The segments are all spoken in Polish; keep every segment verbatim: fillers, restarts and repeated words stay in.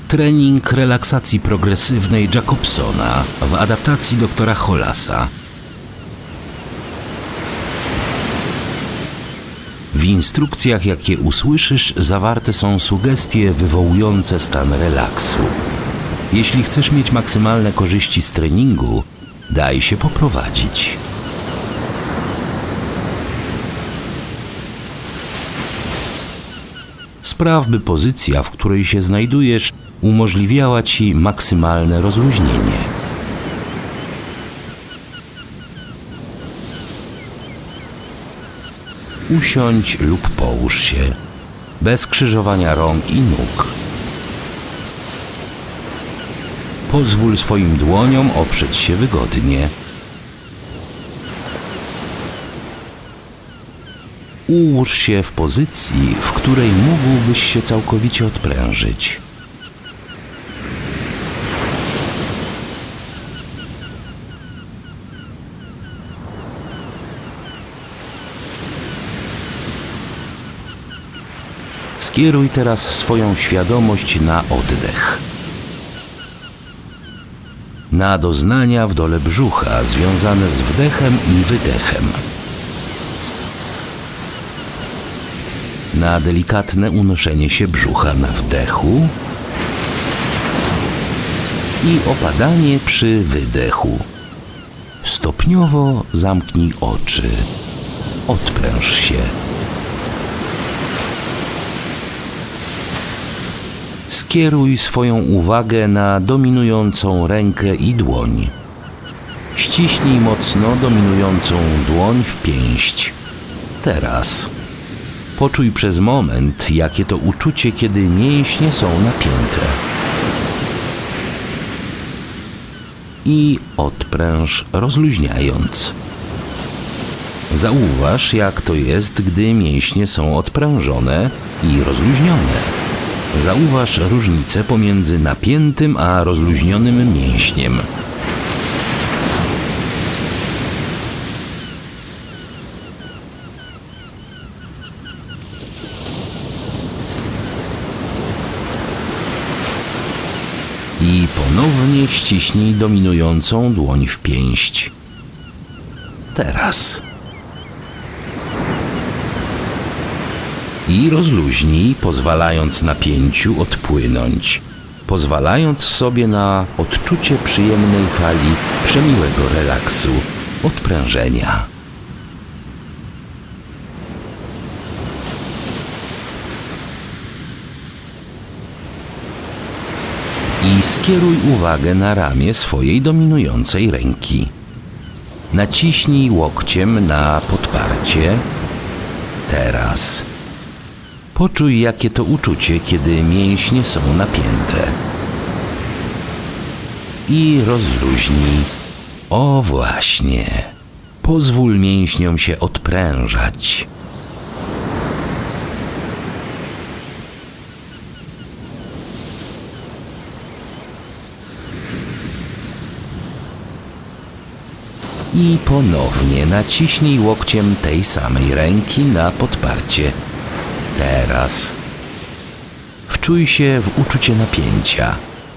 Trening relaksacji progresywnej Jacobsona w adaptacji doktora Hollasa. W instrukcjach, jakie usłyszysz, zawarte są sugestie wywołujące stan relaksu. Jeśli chcesz mieć maksymalne korzyści z treningu, daj się poprowadzić. Spraw, by pozycja, w której się znajdujesz, umożliwiała Ci maksymalne rozluźnienie. Usiądź lub połóż się, bez krzyżowania rąk i nóg. Pozwól swoim dłoniom oprzeć się wygodnie. Ułóż się w pozycji, w której mógłbyś się całkowicie odprężyć. Skieruj teraz swoją świadomość na oddech. Na doznania w dole brzucha związane z wdechem i wydechem. Na delikatne unoszenie się brzucha na wdechu i opadanie przy wydechu. Stopniowo zamknij oczy. Odpręż się. Skieruj swoją uwagę na dominującą rękę i dłoń. Ściśnij mocno dominującą dłoń w pięść. Teraz. Poczuj przez moment, jakie to uczucie, kiedy mięśnie są napięte. I odpręż, rozluźniając. Zauważ, jak to jest, gdy mięśnie są odprężone i rozluźnione. Zauważ różnicę pomiędzy napiętym a rozluźnionym mięśniem. I ponownie ściśnij dominującą dłoń w pięść. Teraz. I rozluźnij, pozwalając napięciu odpłynąć, pozwalając sobie na odczucie przyjemnej fali przemiłego relaksu, odprężenia. I skieruj uwagę na ramię swojej dominującej ręki. Naciśnij łokciem na podparcie. Teraz. Poczuj, jakie to uczucie, kiedy mięśnie są napięte. I rozluźnij. O właśnie. Pozwól mięśniom się odprężać. I ponownie naciśnij łokciem tej samej ręki na podparcie. Teraz. Wczuj się w uczucie napięcia.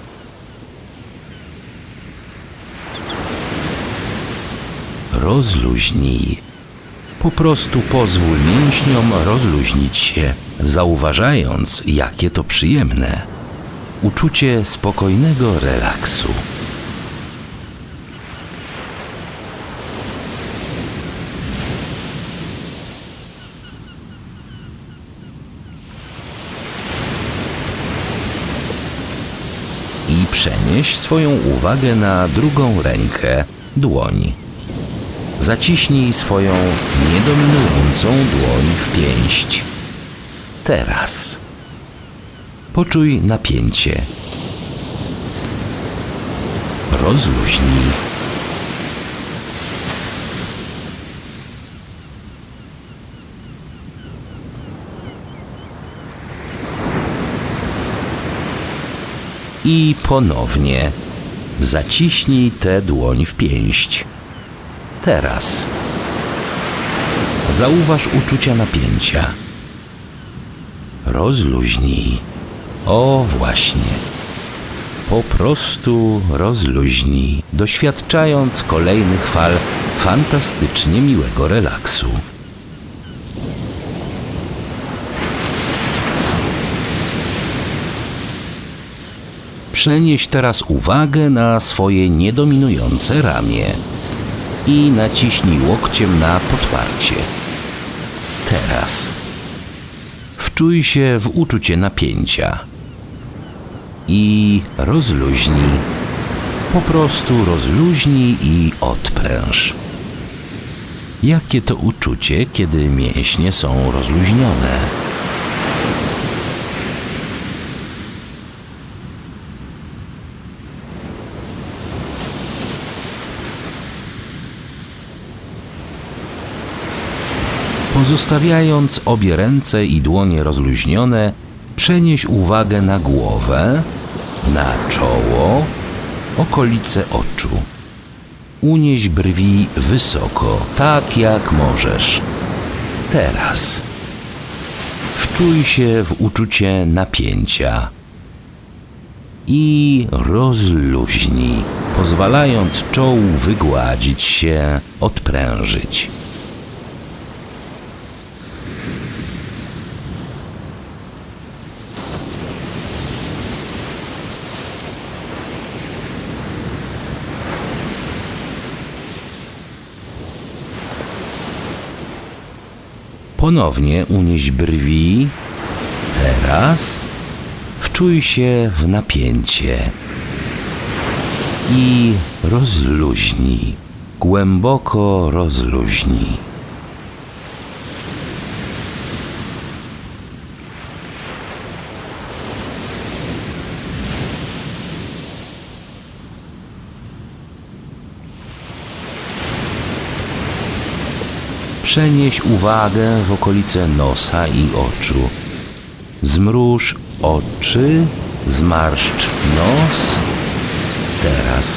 Rozluźnij. Po prostu pozwól mięśniom rozluźnić się, zauważając, jakie to przyjemne. Uczucie spokojnego relaksu. I przenieś swoją uwagę na drugą rękę, dłoń. Zaciśnij swoją niedominującą dłoń w pięść. Teraz. Poczuj napięcie. Rozluźnij. I ponownie zaciśnij tę dłoń w pięść. Teraz. Zauważ uczucia napięcia. Rozluźnij. O właśnie. po prostu rozluźnij, doświadczając kolejnych fal fantastycznie miłego relaksu. Przenieś teraz uwagę na swoje niedominujące ramię i naciśnij łokciem na podparcie. Teraz wczuj się w uczucie napięcia i rozluźnij. Po prostu rozluźnij i odpręż. Jakie to uczucie, kiedy mięśnie są rozluźnione? Pozostawiając obie ręce i dłonie rozluźnione, przenieś uwagę na głowę, na czoło, okolice oczu. Unieś brwi wysoko, tak jak możesz. Teraz wczuj się w uczucie napięcia i rozluźnij, pozwalając czołu wygładzić się, odprężyć. Ponownie unieś brwi. Teraz wczuj się w napięcie i rozluźnij. Głęboko rozluźnij. Przenieś uwagę w okolice nosa i oczu. Zmruż oczy, zmarszcz nos. Teraz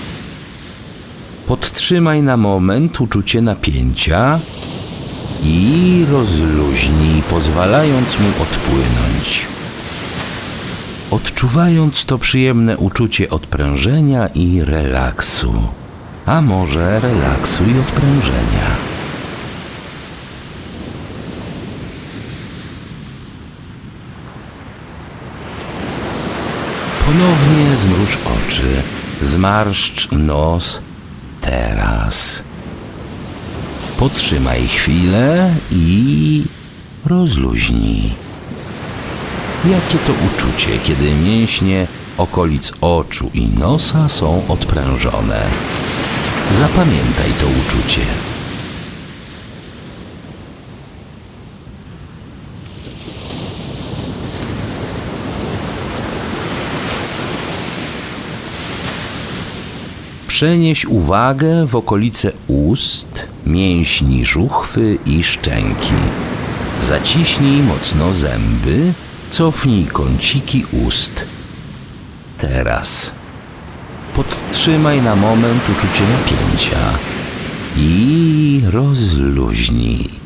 podtrzymaj na moment uczucie napięcia i rozluźnij, pozwalając mu odpłynąć. Odczuwając to przyjemne uczucie odprężenia i relaksu, a może relaksu i odprężenia. Ponownie zmruż oczy, zmarszcz nos. Teraz potrzymaj chwilę i rozluźnij. Jakie to uczucie, kiedy mięśnie okolic oczu i nosa są odprężone? Zapamiętaj to uczucie. Przenieś uwagę w okolice ust, mięśni żuchwy i szczęki. Zaciśnij mocno zęby, cofnij kąciki ust. Teraz podtrzymaj na moment uczucie napięcia i rozluźnij.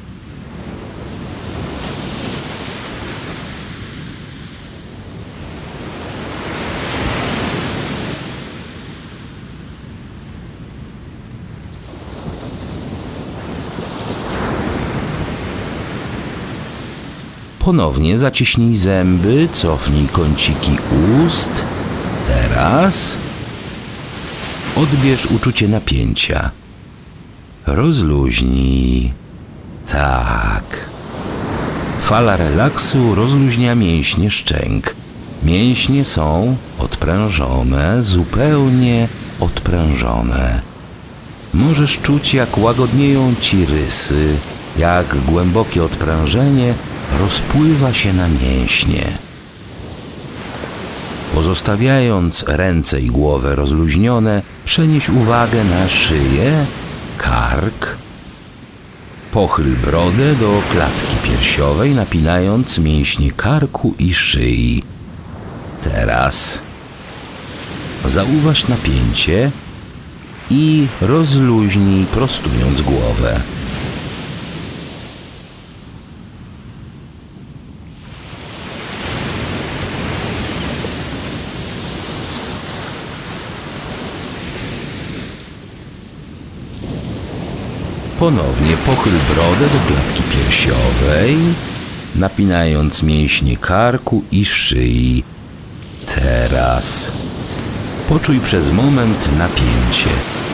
Ponownie zaciśnij zęby, cofnij kąciki ust. Teraz odbierz uczucie napięcia. Rozluźnij. Tak. Fala relaksu rozluźnia mięśnie szczęk. Mięśnie są odprężone, zupełnie odprężone. Możesz czuć, jak łagodnieją ci rysy, jak głębokie odprężenie rozpływa się na mięśnie. Pozostawiając ręce i głowę rozluźnione, przenieś uwagę na szyję, kark. Pochyl brodę do klatki piersiowej, napinając mięśnie karku i szyi. Teraz zauważ napięcie i rozluźnij, prostując głowę. Ponownie pochyl brodę do klatki piersiowej, napinając mięśnie karku i szyi. Teraz poczuj przez moment napięcie.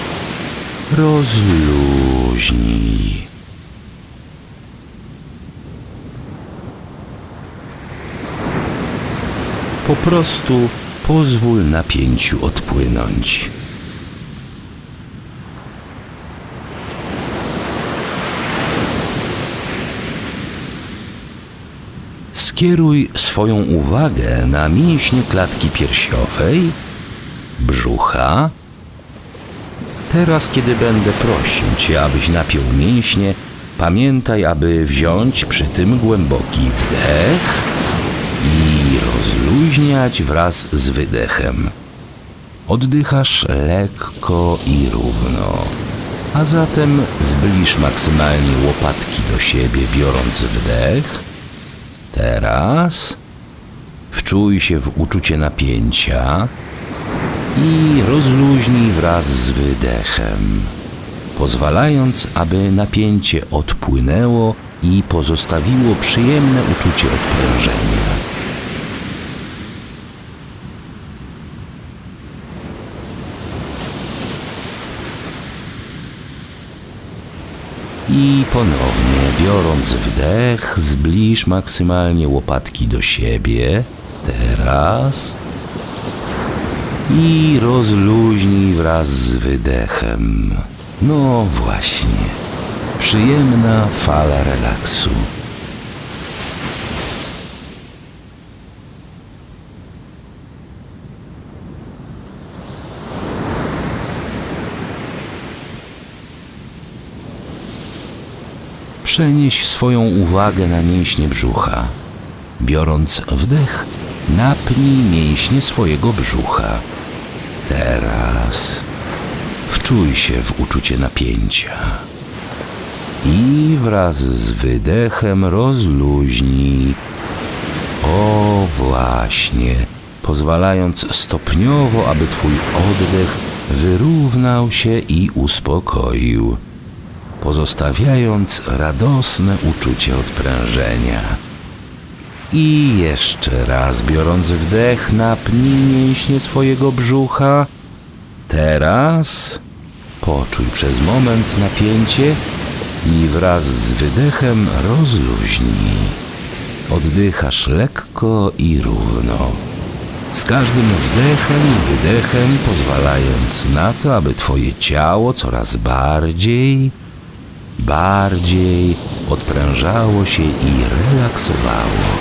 Rozluźnij. Po prostu pozwól napięciu odpłynąć. Skieruj swoją uwagę na mięśnie klatki piersiowej, brzucha. Teraz, kiedy będę prosił Cię, abyś napiął mięśnie, pamiętaj, aby wziąć przy tym głęboki wdech i rozluźniać wraz z wydechem. Oddychasz lekko i równo, a zatem zbliż maksymalnie łopatki do siebie, biorąc wdech. Teraz wczuj się w uczucie napięcia i rozluźnij wraz z wydechem, pozwalając, aby napięcie odpłynęło i pozostawiło przyjemne uczucie odprężenia. I ponownie, biorąc wdech, zbliż maksymalnie łopatki do siebie. Teraz. I rozluźnij wraz z wydechem. No właśnie. Przyjemna fala relaksu. Przenieś swoją uwagę na mięśnie brzucha. Biorąc wdech, napnij mięśnie swojego brzucha. Teraz wczuj się w uczucie napięcia. I wraz z wydechem rozluźnij. O właśnie, pozwalając stopniowo, aby Twój oddech wyrównał się i uspokoił, pozostawiając radosne uczucie odprężenia. I jeszcze raz, biorąc wdech, napnij mięśnie swojego brzucha. Teraz poczuj przez moment napięcie i wraz z wydechem rozluźnij. Oddychasz lekko i równo, z każdym wdechem i wydechem pozwalając na to, aby Twoje ciało coraz bardziej bardziej odprężało się i relaksowało.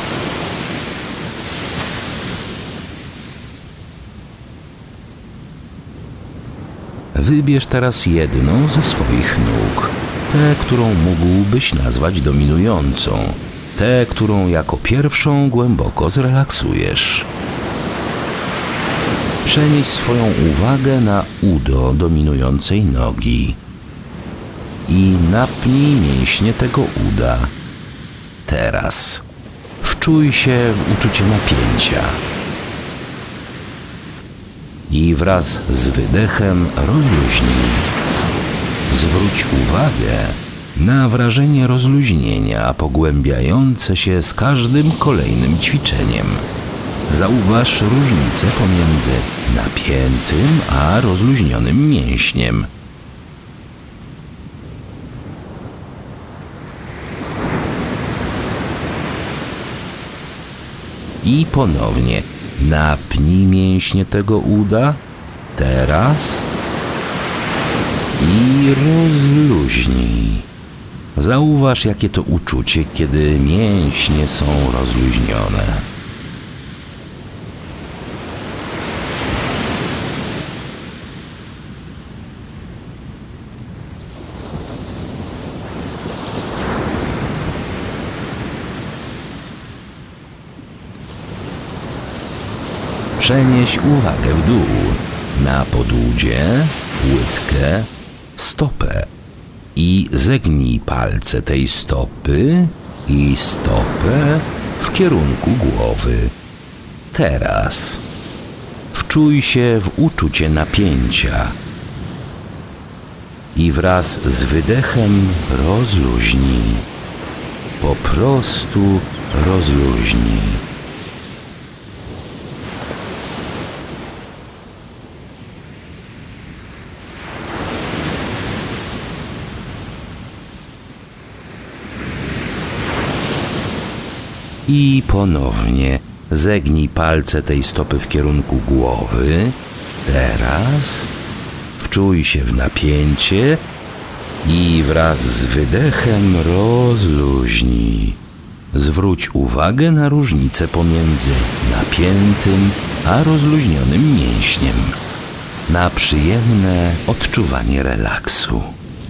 Wybierz teraz jedną ze swoich nóg, tę, którą mógłbyś nazwać dominującą, tę, którą jako pierwszą głęboko zrelaksujesz. Przenieś swoją uwagę na udo dominującej nogi i napnij mięśnie tego uda. Teraz wczuj się w uczucie napięcia i wraz z wydechem rozluźnij. Zwróć uwagę na wrażenie rozluźnienia pogłębiające się z każdym kolejnym ćwiczeniem. Zauważ różnicę pomiędzy napiętym a rozluźnionym mięśniem. I ponownie napnij mięśnie tego uda. Teraz. I rozluźnij. Zauważ, jakie to uczucie, kiedy mięśnie są rozluźnione. Przenieś uwagę w dół, na podłudzie, łydkę, stopę i zegnij palce tej stopy i stopę w kierunku głowy. Teraz wczuj się w uczucie napięcia i wraz z wydechem rozluźnij. Po prostu rozluźnij. I ponownie zegnij palce tej stopy w kierunku głowy. Teraz wczuj się w napięcie i wraz z wydechem rozluźnij. Zwróć uwagę na różnicę pomiędzy napiętym a rozluźnionym mięśniem, na przyjemne odczuwanie relaksu.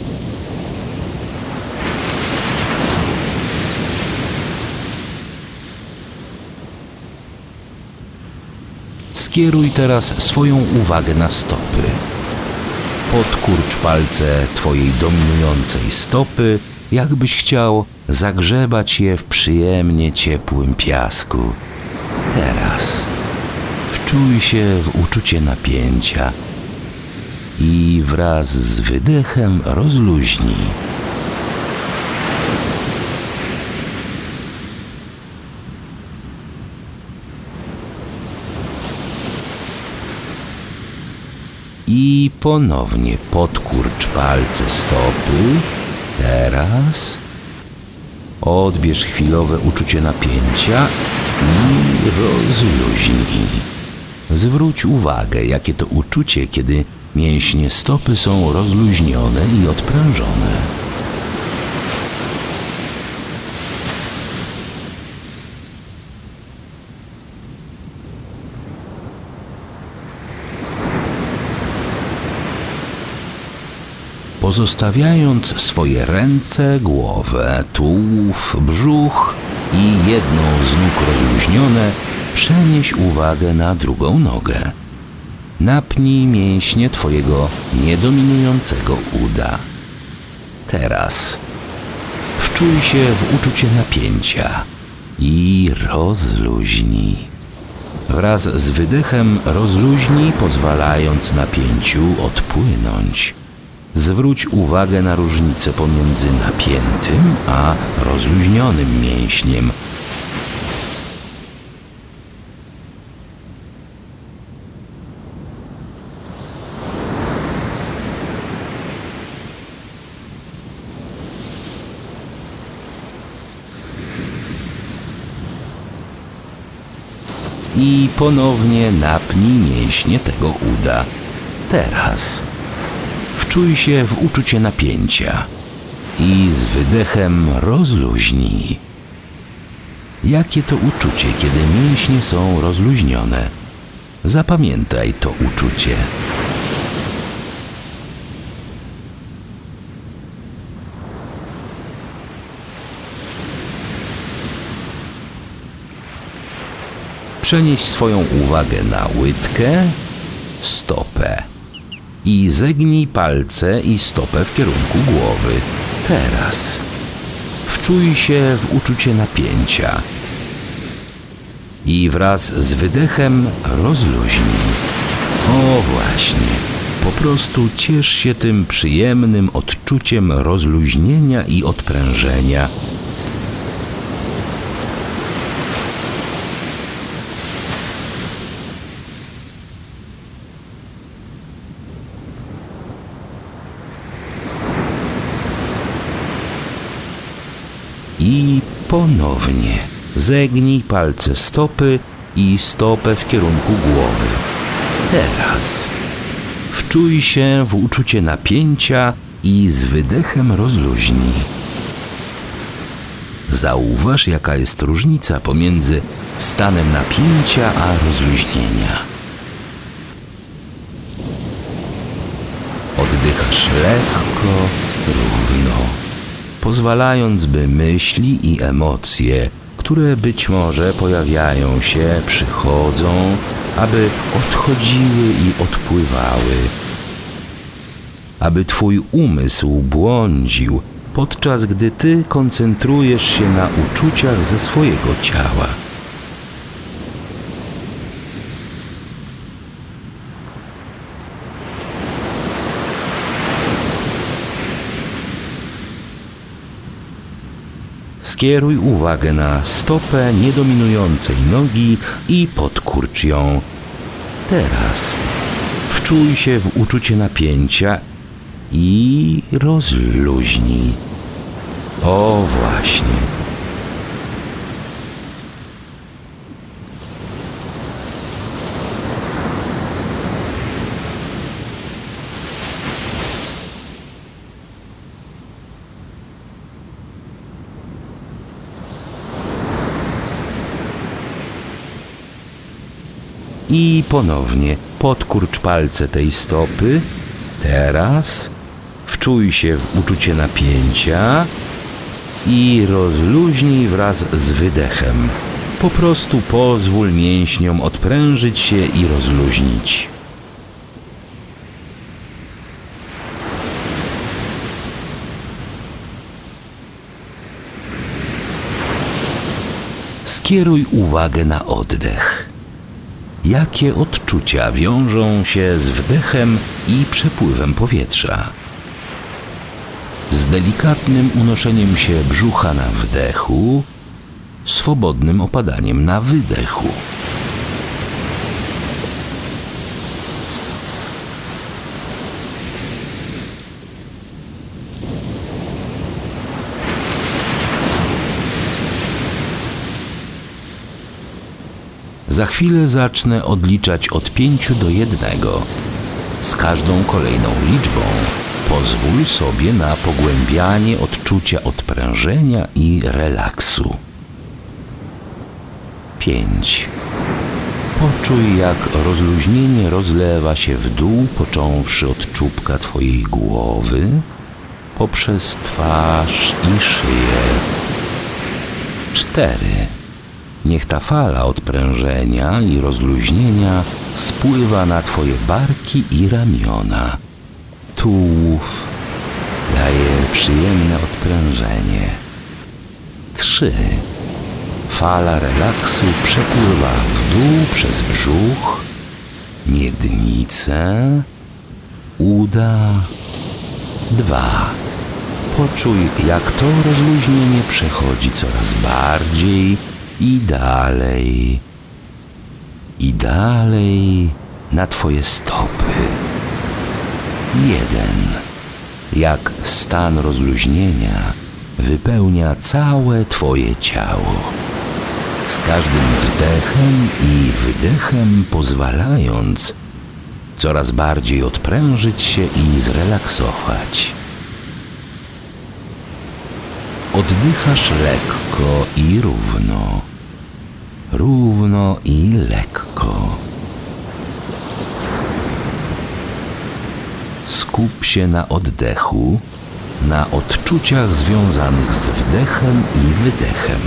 Skieruj teraz swoją uwagę na stopy. Podkurcz palce twojej dominującej stopy, jakbyś chciał zagrzebać je w przyjemnie ciepłym piasku. Teraz wczuj się w uczucie napięcia i wraz z wydechem rozluźnij. I ponownie podkurcz palce stopy. Teraz odbierz chwilowe uczucie napięcia i rozluźnij. Zwróć uwagę, jakie to uczucie, kiedy mięśnie stopy są rozluźnione i odprężone. Pozostawiając swoje ręce, głowę, tułów, brzuch i jedną z nóg rozluźnione, przenieś uwagę na drugą nogę. Napnij mięśnie twojego niedominującego uda. Teraz wczuj się w uczucie napięcia i rozluźnij. Wraz z wydechem rozluźnij, pozwalając napięciu odpłynąć. Zwróć uwagę na różnicę pomiędzy napiętym a rozluźnionym mięśniem. I ponownie napnij mięśnie tego uda. Teraz wczuj się w uczucie napięcia i z wydechem rozluźnij. Jakie to uczucie, kiedy mięśnie są rozluźnione? Zapamiętaj to uczucie. Przenieś swoją uwagę na łydkę, stopę i zegnij palce i stopę w kierunku głowy. Teraz wczuj się w uczucie napięcia i wraz z wydechem rozluźnij. O właśnie, po prostu ciesz się tym przyjemnym odczuciem rozluźnienia i odprężenia. I ponownie zegnij palce stopy i stopę w kierunku głowy. Teraz wczuj się w uczucie napięcia i z wydechem rozluźnij. Zauważ, jaka jest różnica pomiędzy stanem napięcia a rozluźnienia. Oddychasz lekko, równo, pozwalając, by myśli i emocje, które być może pojawiają się, przychodzą, aby odchodziły i odpływały. Aby twój umysł błądził, podczas gdy ty koncentrujesz się na uczuciach ze swojego ciała. Skieruj uwagę na stopę niedominującej nogi i podkurcz ją. Teraz wczuj się w uczucie napięcia i rozluźnij. O właśnie. I ponownie podkurcz palce tej stopy. Teraz wczuj się w uczucie napięcia i rozluźnij wraz z wydechem. Po prostu pozwól mięśniom odprężyć się i rozluźnić. Skieruj uwagę na oddech. Jakie odczucia wiążą się z wdechem i przepływem powietrza? Z delikatnym unoszeniem się brzucha na wdechu, swobodnym opadaniem na wydechu. Za chwilę zacznę odliczać od pięciu do jednego. Z każdą kolejną liczbą pozwól sobie na pogłębianie odczucia odprężenia i relaksu. Pięć. Poczuj, jak rozluźnienie rozlewa się w dół, począwszy od czubka twojej głowy, poprzez twarz i szyję. Cztery. Niech ta fala odprężenia i rozluźnienia spływa na twoje barki i ramiona. Tułów daje przyjemne odprężenie. Trzy. Fala relaksu przepływa w dół przez brzuch, miednicę, uda. Dwa. Poczuj, jak to rozluźnienie przechodzi coraz bardziej i dalej, i dalej na twoje stopy. Jeden. Jak stan rozluźnienia wypełnia całe twoje ciało. Z każdym wdechem i wydechem pozwalając coraz bardziej odprężyć się i zrelaksować. Oddychasz lekko i równo, równo i lekko. Skup się na oddechu, na odczuciach związanych z wdechem i wydechem.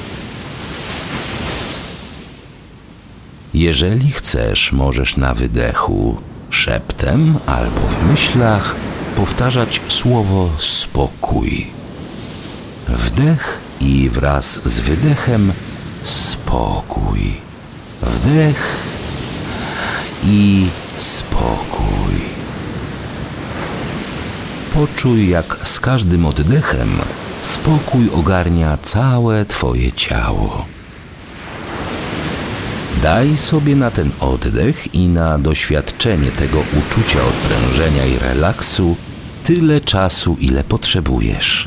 Jeżeli chcesz, możesz na wydechu szeptem albo w myślach powtarzać słowo spokój. Wdech i wraz z wydechem spokój. Wdech i spokój. Poczuj, jak z każdym oddechem spokój ogarnia całe twoje ciało. Daj sobie na ten oddech i na doświadczenie tego uczucia odprężenia i relaksu tyle czasu, ile potrzebujesz.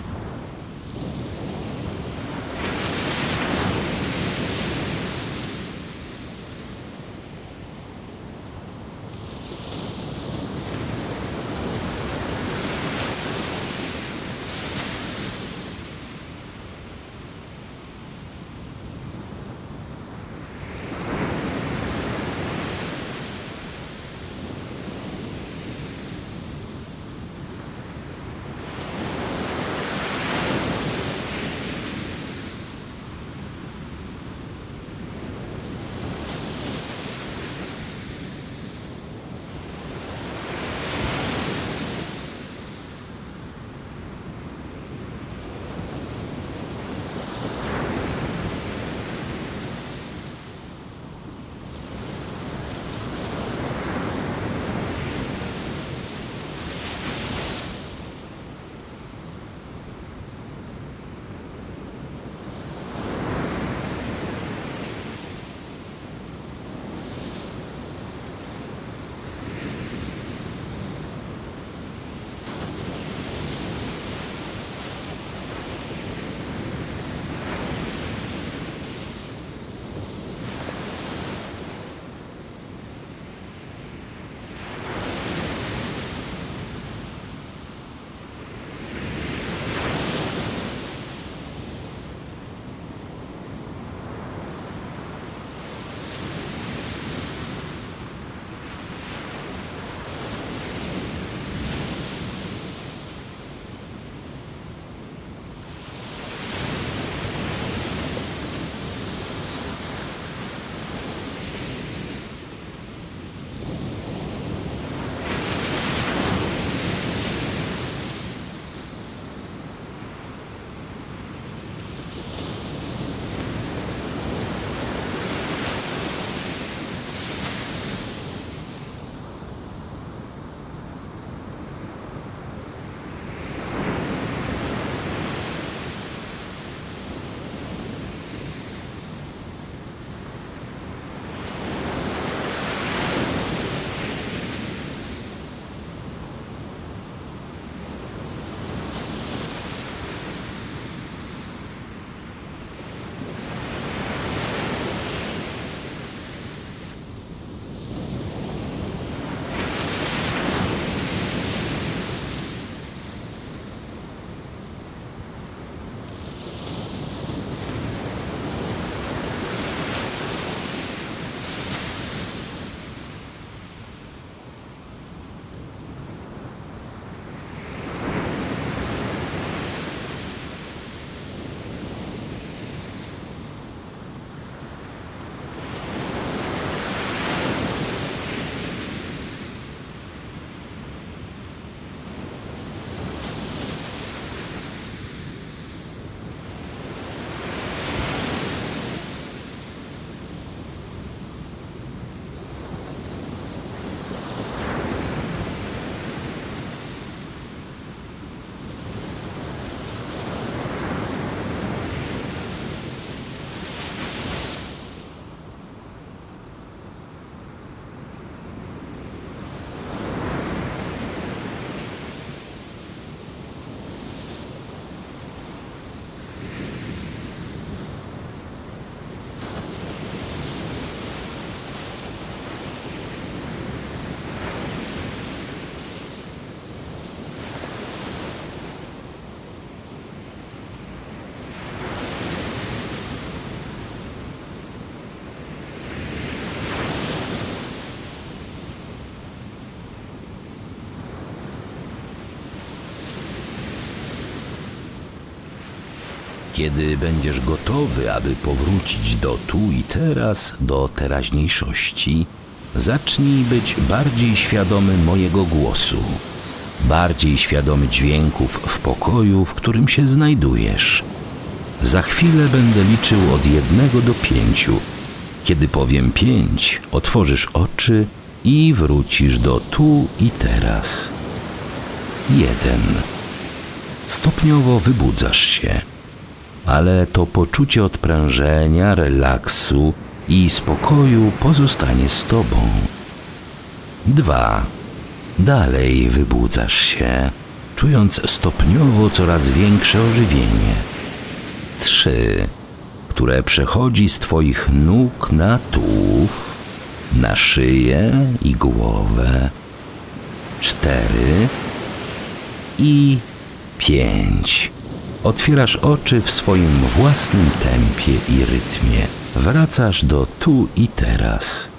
Kiedy będziesz gotowy, aby powrócić do tu i teraz, do teraźniejszości, zacznij być bardziej świadomy mojego głosu, bardziej świadomy dźwięków w pokoju, w którym się znajdujesz. Za chwilę będę liczył od jednego do pięciu. Kiedy powiem pięć, otworzysz oczy i wrócisz do tu i teraz. Jeden. Stopniowo wybudzasz się, ale to poczucie odprężenia, relaksu i spokoju pozostanie z tobą. Dwa. Dalej wybudzasz się, czując stopniowo coraz większe ożywienie. Trzy. Które przechodzi z twoich nóg na tułów, na szyję i głowę. Cztery. I pięć. Otwierasz oczy w swoim własnym tempie i rytmie. Wracasz do tu i teraz.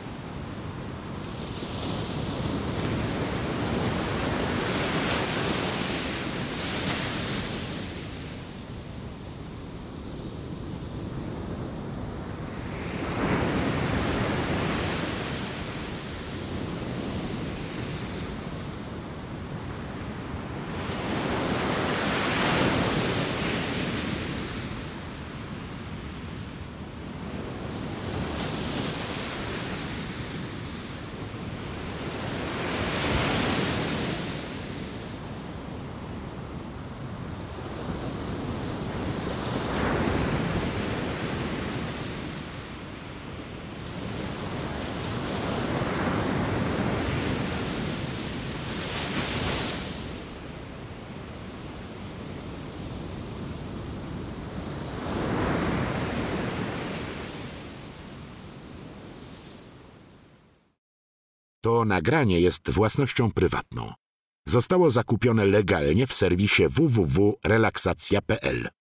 To nagranie jest własnością prywatną. Zostało zakupione legalnie w serwisie w w w kropka relaksacja kropka p l.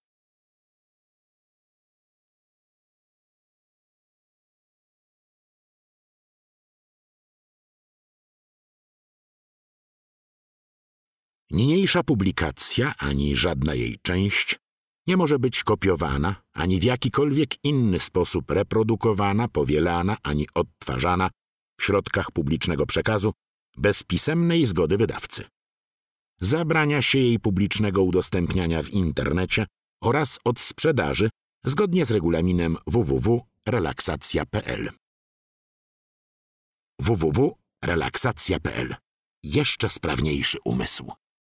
Niniejsza publikacja, ani żadna jej część, nie może być kopiowana, ani w jakikolwiek inny sposób reprodukowana, powielana, ani odtwarzana w środkach publicznego przekazu bez pisemnej zgody wydawcy. Zabrania się jej publicznego udostępniania w internecie oraz odsprzedaży zgodnie z regulaminem w w w kropka relaksacja kropka p l. w w w kropka relaksacja kropka p l. Jeszcze sprawniejszy umysł.